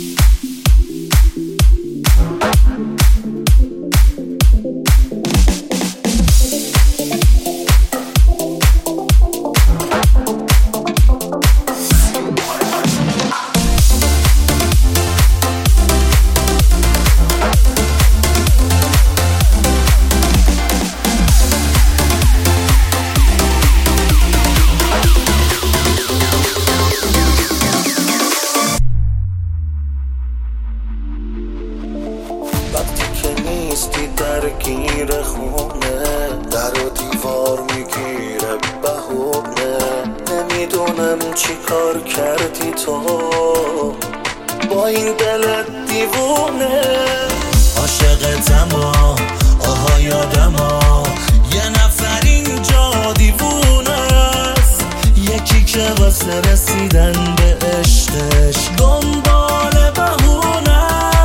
درگیر خونه در و دیوار میگیره بهونه نمیدونم چی کار کردی تو با این دلت دیوونه عاشقتم آها یادم یه نفر اینجا دیوونه است یکی که واسه رسیدن به عشقش دنبال بهونه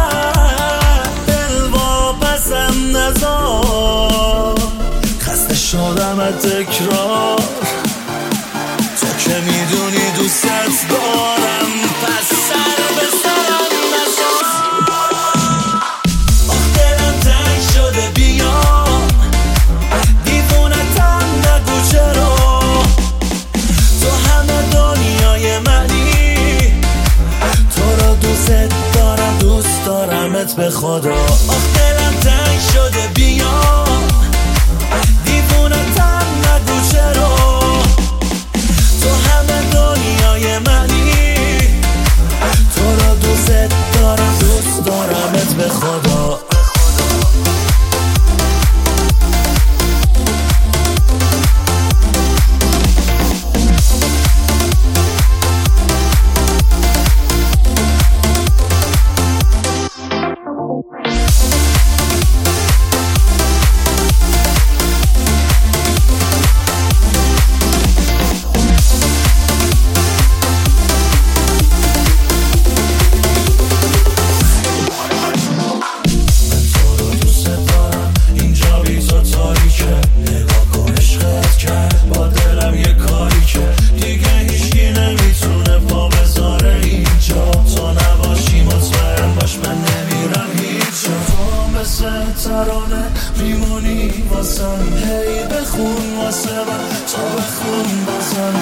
دل واپسم نذار خسته شدم از تکرار تو که میدونی دوستت دارم پس سر به سرم نذار آخ دلم تنگ شده بیا دیوونتم نگو چرا تو همه دنیای منی تو رو دوست دارمت به خدا آخ دلم تنگ شده بیا دیوونتم نگو چرا تو همه دنیای منی تو رو دوست دارمت به خدا ترانه میمونی واسم هی بخون واسه من تو بخون بازم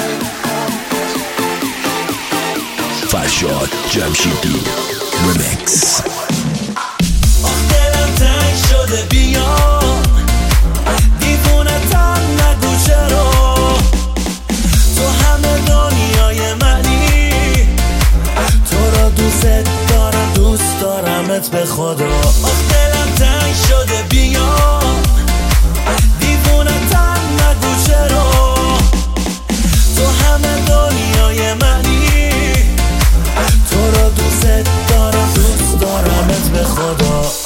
فرشاد جمشیدی ریمیکس آخ دلم تنگ شده بیا دیوونتم نگو چرا تو همه دنیای منی تو رو دوست دارمت به خدا آخ دلم تنگ شده بیا دیوونتم نگو چرا تو همه دنیای منی تو رو دوست دارمت به خدا